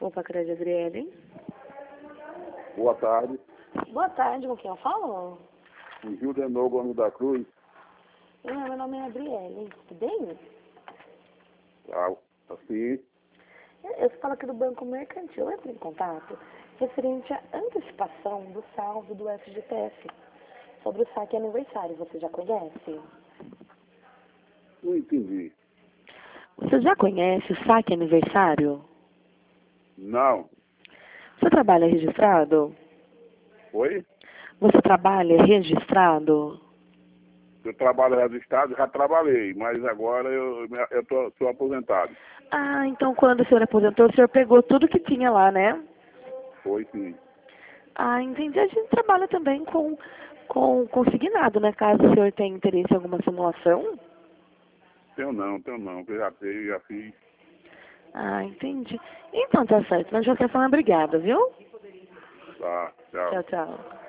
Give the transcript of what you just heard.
Opa, Crédito Adriele. Boa tarde. Boa tarde, com quem eu falo? O Gil de Novo, Gomes da Cruz. Meu nome é Adriele, tudo bem? Assim, Eu falo aqui do Banco Mercantil, eu entro em contato referente à antecipação do saldo do FGTS sobre o saque aniversário. Você já conhece? não entendi. Você já conhece o saque aniversário? Não. Você trabalha registrado? Oi? Você trabalha registrado? Eu trabalho registrado, já trabalhei, mas agora eu sou aposentado. Ah, então quando o senhor aposentou, o senhor pegou tudo que tinha lá, né? Foi sim. Ah, entendi. A gente trabalha também com consignado, né? Caso o senhor tenha interesse em alguma simulação. Tenho não, porque já fiz. Ah, entendi. Então tá certo. Mas de qualquer forma, obrigada, viu? Tá, tchau. Tchau, tchau.